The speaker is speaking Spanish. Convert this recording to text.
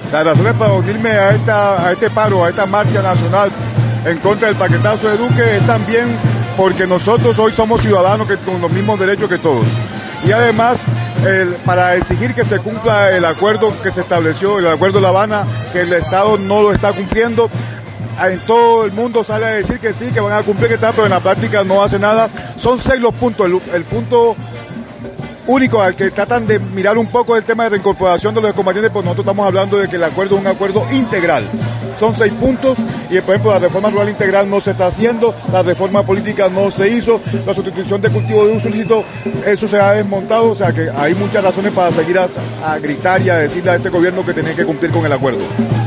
Las razones para unirme a este paro, a esta marcha nacional en contra del paquetazo de Duque es también porque nosotros hoy somos ciudadanos con los mismos derechos que todos. Y además, para exigir que se cumpla el acuerdo que se estableció, el acuerdo de La Habana, que el Estado no lo está cumpliendo. En todo el mundo sale a decir que sí, que van a cumplir, que está, pero en la práctica no hace nada. Son 6 los puntos. El punto único al que tratan de mirar un poco el tema de reincorporación de los combatientes, pues nosotros estamos hablando de que el acuerdo es un acuerdo integral. Son 6 puntos y, por ejemplo, la reforma rural integral no se está haciendo, la reforma política no se hizo, la sustitución de cultivo de uso ilícito, eso se ha desmontado, o sea que hay muchas razones para seguir a gritar y a decirle a este gobierno que tiene que cumplir con el acuerdo.